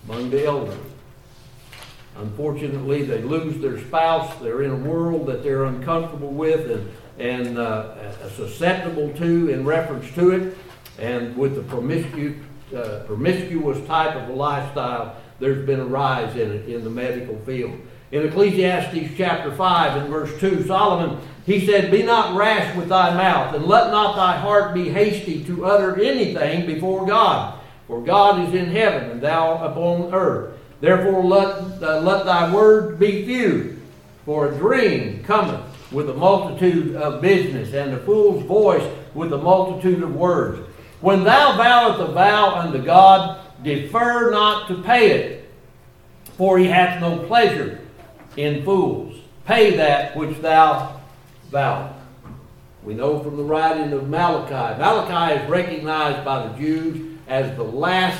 among the elderly. Unfortunately, they lose their spouse. They're in a world that they're uncomfortable with and susceptible to in reference to it. And with the promiscuous type of a lifestyle, there's been a rise in it in the medical field. In Ecclesiastes chapter 5 and verse 2, Solomon, he said, "Be not rash with thy mouth, and let not thy heart be hasty to utter anything before God. For God is in heaven, and thou upon earth. Therefore let thy words be few. For a dream cometh with a multitude of business, and a fool's voice with a multitude of words. When thou vowest a vow unto God, defer not to pay it, for he hath no pleasure in fools. Pay that which thou vowest." We know from the writing of Malachi. Malachi is recognized by the Jews as the last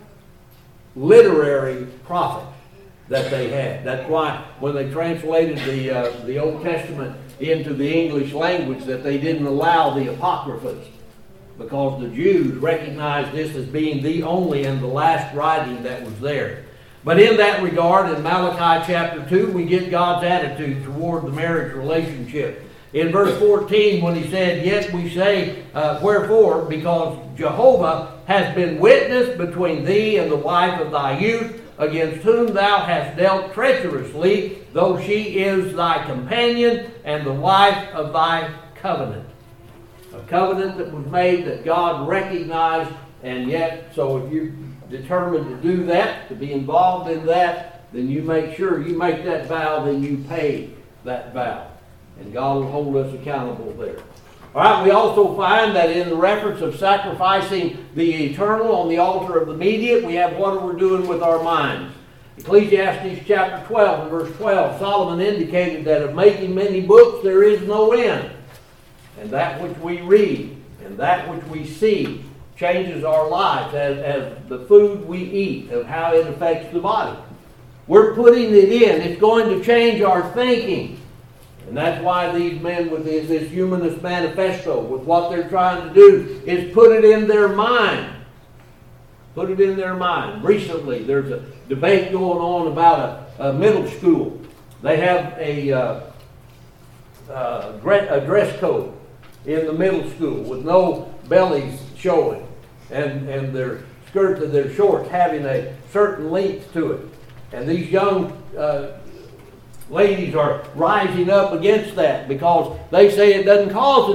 literary prophet that they had. That's why when they translated the Old Testament into the English language, that they didn't allow the Apocryphas, because the Jews recognized this as being the only and the last writing that was there. But in that regard, in Malachi chapter 2, we get God's attitude toward the marriage relationship. In verse 14, when he said, "Yet we say, wherefore? Because Jehovah has been witness between thee and the wife of thy youth, against whom thou hast dealt treacherously, though she is thy companion and the wife of thy covenant." A covenant that was made that God recognized, and yet, so if you're determined to do that, to be involved in that, then you make sure you make that vow, then you pay that vow. And God will hold us accountable there. All right, we also find that in the reference of sacrificing the eternal on the altar of the immediate, we have what we're doing with our minds. Ecclesiastes chapter 12 and verse 12, Solomon indicated that of making many books there is no end. And that which we read and that which we see changes our lives as the food we eat, of how it affects the body. We're putting it in. It's going to change our thinking. And that's why these men with this Humanist Manifesto, with what they're trying to do, is put it in their mind. Put it in their mind. Recently, there's a debate going on about a middle school. They have a dress code in the middle school with no bellies showing, and their skirts and their shorts having a certain length to it. And these young ladies are rising up against that because they say it doesn't cause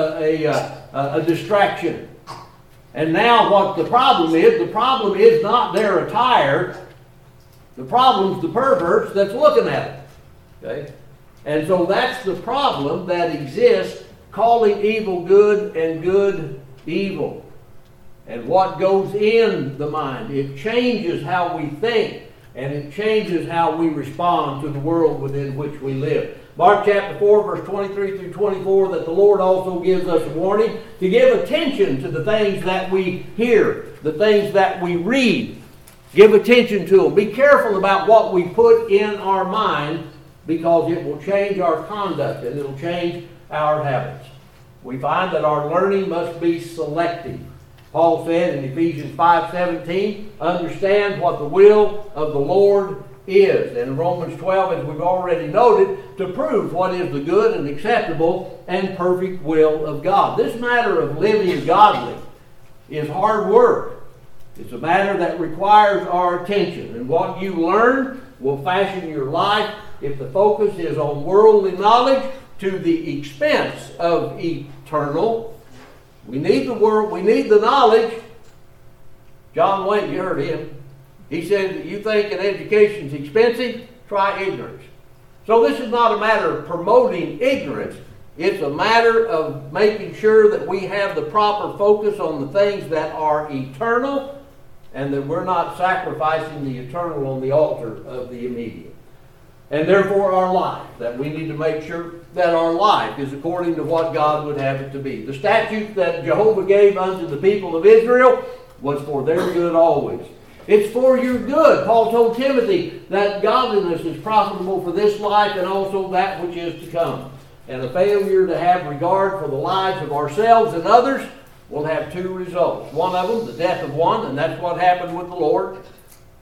a distraction. And now what the problem is not their attire. The problem's the perverts that's looking at it. Okay? And so that's the problem that exists, calling evil good and good evil. And what goes in the mind, it changes how we think, and it changes how we respond to the world within which we live. Mark chapter 4, verse 23 through 24, that the Lord also gives us a warning to give attention to the things that we hear, the things that we read. Give attention to them. Be careful about what we put in our mind, because it will change our conduct and it will change our habits. We find that our learning must be selective. Paul said in Ephesians 5:17, understand what the will of the Lord is. And in Romans 12, as we've already noted, to prove what is the good and acceptable and perfect will of God. This matter of living godly is hard work. It's a matter that requires our attention. And what you learn will fashion your life if the focus is on worldly knowledge to the expense of eternal. We need the world, we need the knowledge. John Wayne, you heard him. He said, you think an education is expensive? Try ignorance. So this is not a matter of promoting ignorance. It's a matter of making sure that we have the proper focus on the things that are eternal, and that we're not sacrificing the eternal on the altar of the immediate. And therefore our life, that we need to make sure that our life is according to what God would have it to be. The statute that Jehovah gave unto the people of Israel was for their good always. It's for your good. Paul told Timothy that godliness is profitable for this life and also that which is to come. And a failure to have regard for the lives of ourselves and others, will have two results. One of them, the death of one, and that's what happened with the Lord.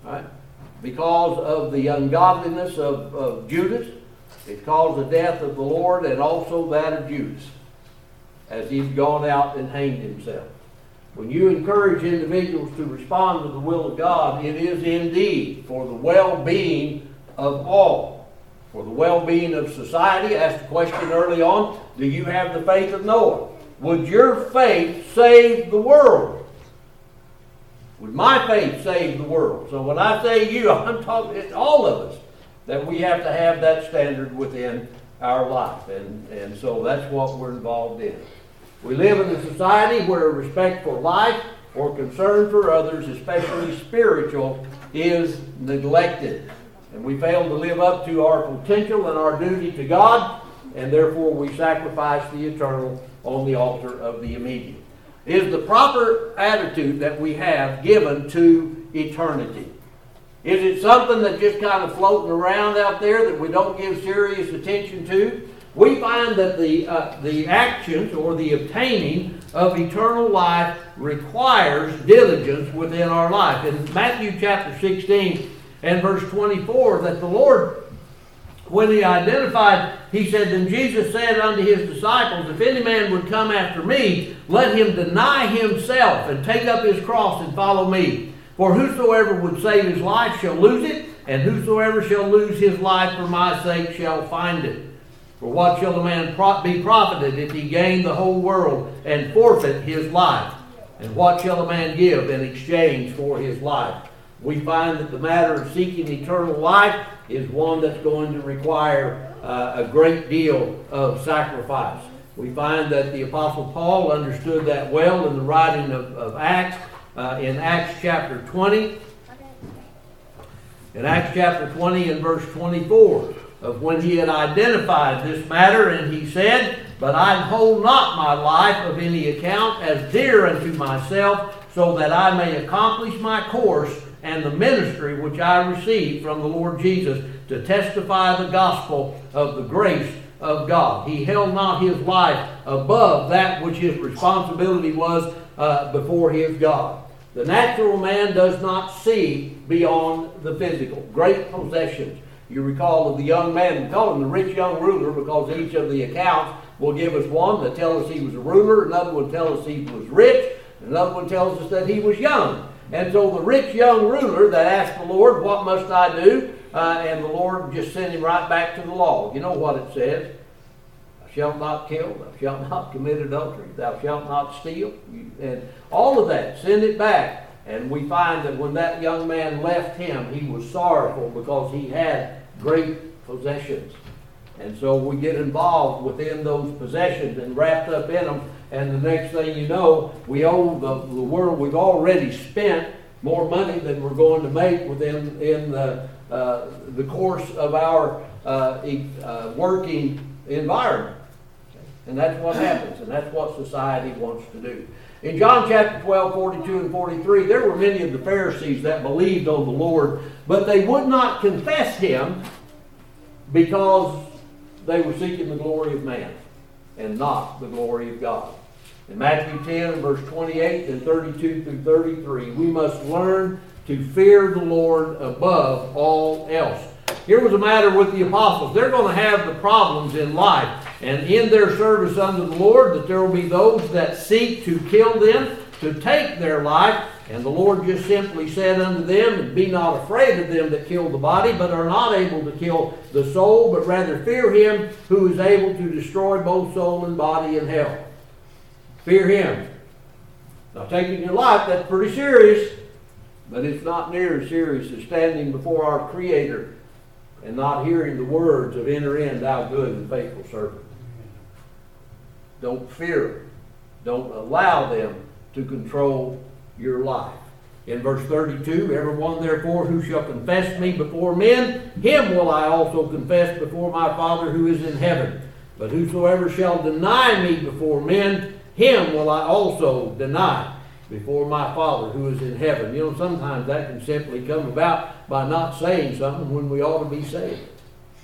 Right? Because of the ungodliness of Judas, it caused the death of the Lord and also that of Judas, as he's gone out and hanged himself. When you encourage individuals to respond to the will of God, it is indeed for the well-being of all, for the well-being of society. I asked the question early on, do you have the faith of Noah? Would your faith save the world? Would my faith save the world? So when I say you, I'm talking to all of us, that we have to have that standard within our life. And so that's what we're involved in. We live in a society where respect for life or concern for others, especially spiritual, is neglected. And we fail to live up to our potential and our duty to God, and therefore we sacrifice the eternal on the altar of the immediate. Is the proper attitude that we have given to eternity? Is it something that's just kind of floating around out there that we don't give serious attention to? We find that the actions or the obtaining of eternal life requires diligence within our life. In Matthew chapter 16 and verse 24, that the Lord, when he identified, he said, "Then Jesus said unto his disciples, If any man would come after me, let him deny himself and take up his cross and follow me. For whosoever would save his life shall lose it, and whosoever shall lose his life for my sake shall find it. For what shall a man be profited if he gain the whole world and forfeit his life? And what shall a man give in exchange for his life?" We find that the matter of seeking eternal life is one that's going to require a great deal of sacrifice. We find that the Apostle Paul understood that well in the writing of Acts, in Acts chapter 20. In Acts chapter 20 and verse 24, of when he had identified this matter, and he said, "But I hold not my life of any account as dear unto myself, so that I may accomplish my course and the ministry which I received from the Lord Jesus, to testify the gospel of the grace of God." He held not his life above that which his responsibility was before his God. The natural man does not see beyond the physical. Great possessions. You recall of the young man, we call him the rich young ruler, because each of the accounts will give us one that tells us he was a ruler, another one tells us he was rich, and another one tells us that he was young. And so the rich young ruler that asked the Lord, "What must I do?" And the Lord just sent him right back to the law. You know what it says? "Thou shalt not kill, thou shalt not commit adultery, thou shalt not steal." And all of that, send it back. And we find that when that young man left him, he was sorrowful because he had great possessions. And so we get involved within those possessions and wrapped up in them. And the next thing you know, we owe the world. We've already spent more money than we're going to make within the course of our working environment. And that's what happens, and that's what society wants to do. In John chapter 12, 42 and 43, there were many of the Pharisees that believed on the Lord, but they would not confess him because they were seeking the glory of man and not the glory of God. In Matthew 10, verse 28 and 32 through 33, we must learn to fear the Lord above all else. Here was a matter with the apostles. They're going to have the problems in life, and in their service unto the Lord, that there will be those that seek to kill them, to take their life. And the Lord just simply said unto them, "And be not afraid of them that kill the body, but are not able to kill the soul, but rather fear him who is able to destroy both soul and body in hell." Fear him. Now, taking your life, that's pretty serious, but it's not near as serious as standing before our Creator and not hearing the words of "Enter in, thou good and faithful servant." Don't fear them. Don't allow them to control your life. In verse 32, "Everyone therefore who shall confess me before men, him will I also confess before my Father who is in heaven. But whosoever shall deny me before men, him will I also deny before my Father who is in heaven." You know, sometimes that can simply come about by not saying something when we ought to be saying it.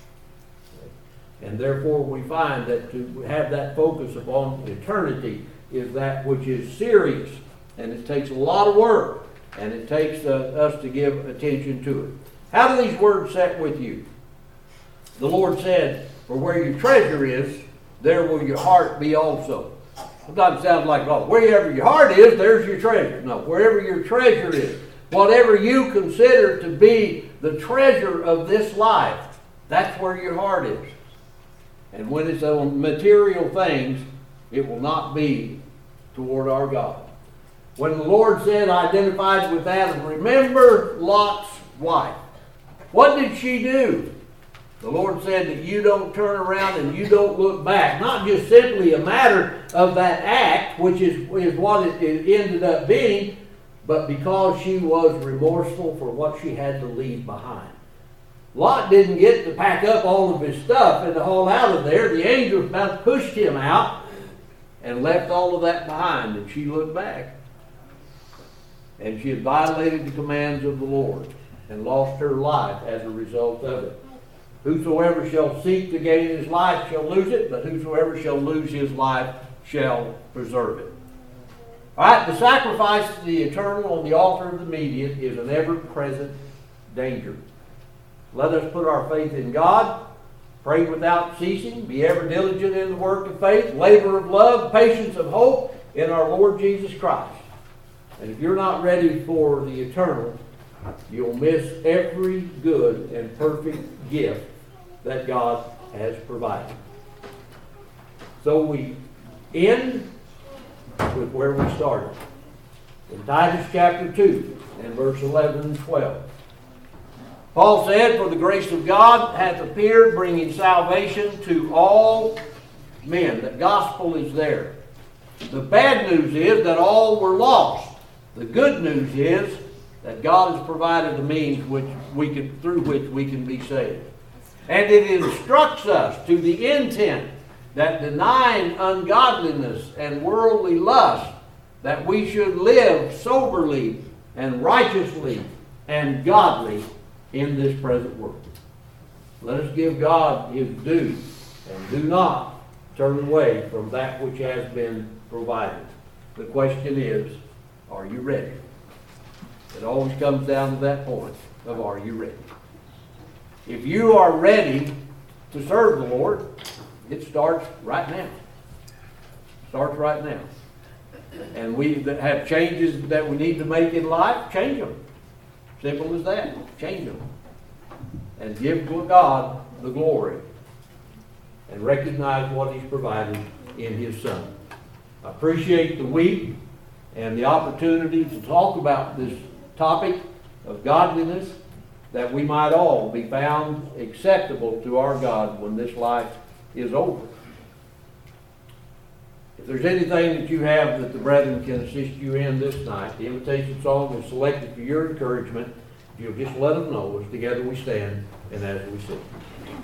And therefore we find that to have that focus upon eternity is that which is serious. And it takes a lot of work and it takes us to give attention to it. How do these words set with you? The Lord said, "For where your treasure is, there will your heart be also." Sometimes it sounds like, oh, wherever your heart is, there's your treasure. No, wherever your treasure is, whatever you consider to be the treasure of this life, that's where your heart is. And when it's on material things, it will not be toward our God. When the Lord said, identified with Adam, remember Lot's wife. What did she do? The Lord said that you don't turn around and you don't look back. Not just simply a matter of that act, which is what it ended up being, but because she was remorseful for what she had to leave behind. Lot didn't get to pack up all of his stuff and to haul out of there. The angels about pushed him out and left all of that behind, and she looked back. And she had violated the commands of the Lord and lost her life as a result of it. Whosoever shall seek to gain his life shall lose it, but whosoever shall lose his life shall preserve it. All right, the sacrifice of the eternal on the altar of the immediate is an ever-present danger. Let us put our faith in God, pray without ceasing, be ever diligent in the work of faith, labor of love, patience of hope in our Lord Jesus Christ. And if you're not ready for the eternal, you'll miss every good and perfect gift that God has provided. So we end with where we started. In Titus chapter 2 and verse 11 and 12. Paul said, "For the grace of God hath appeared, bringing salvation to all men." The gospel is there. The bad news is that all were lost. The good news is that God has provided the means through which we can be saved. And it instructs us to the intent that denying ungodliness and worldly lust, that we should live soberly and righteously and godly in this present world. Let us give God his due and do not turn away from that which has been provided. The question is, are you ready? It always comes down to that point of, are you ready? If you are ready to serve the Lord, it starts right now. Starts right now. And we that have changes that we need to make in life, change them. Simple as that. Change them. And give God the glory. And recognize what he's provided in his Son. I appreciate the week and the opportunity to talk about this topic of godliness, that we might all be found acceptable to our God when this life is over. If there's anything that you have that the brethren can assist you in this night, the invitation song is selected for your encouragement. If you'll just let them know as together we stand and as we sing.